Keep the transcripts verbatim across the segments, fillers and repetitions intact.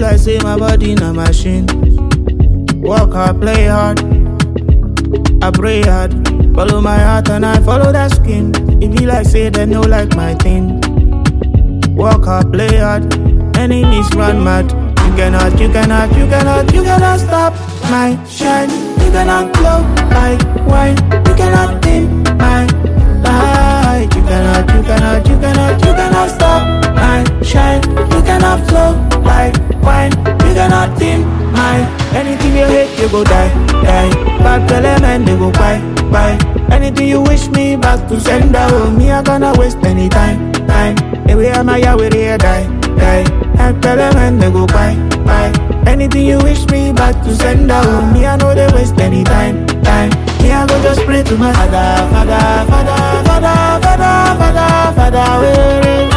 like say my body na machine. Work hard, play hard, I pray hard. Follow my heart and I follow that skin. It be like say they no like my thing. Work hard, play hard, enemies run mad. You cannot, you cannot, you cannot, you cannot stop my shine. You cannot glow like wine. You cannot dim my light. You cannot, you cannot, you cannot, you cannot stop my shine. You cannot flow like wine. You cannot dim my. Anything you hate, you go die, die. Bad element, they go buy, buy. Anything you wish me back to send out. Me, I gonna waste any time, time. Every time I wear here, die, die. Bad element, they go buy, buy. Anything you wish me back to send out. Me, I know they waste any time, time. Me, I go just pray to my father, father, father, father, father, father, father, where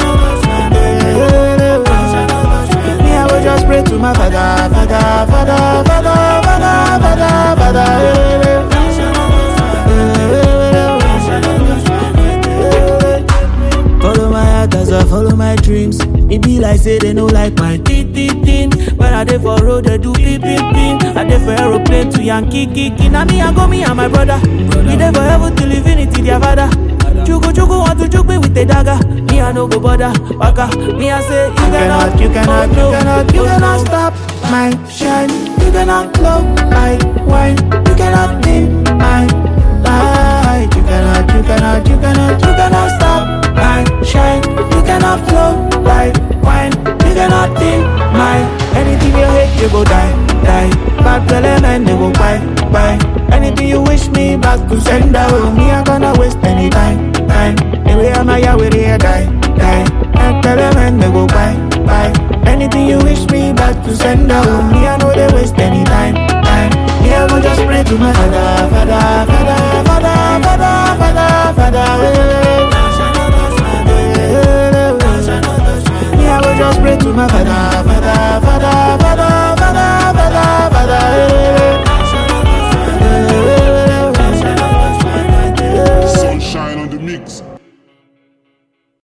me, I go just pray to my father, father, father, father, father, father, father, follow my heart as I follow my dreams. It be like say they no like my teen, teen, teen. When I dey for road, they do beep, beep, beep. I dey for aeroplane to Yankee, kiki. Now me, I go me and my brother. We dey for heaven till infinity, their father. Chuku, chuku, want to choke me with a dagger. Me, I no go bother, waka. Me, I say, you cannot, you cannot, you cannot, you cannot stop my shine. You cannot glow like wine. You cannot dim my light. You cannot, you cannot, you cannot, you cannot stop my shine. You cannot flow like wine. You cannot dim my. Anything you hate, you go die, die. Bad element, they go buy, buy. Anything you wish me back to send out. Me, I gonna waste any time, time. Every time I wear here, die, die. Bad element, they go buy, buy. Anything you wish me back to send out. Me, I know they waste any time, time. Me, I go just pray to my father.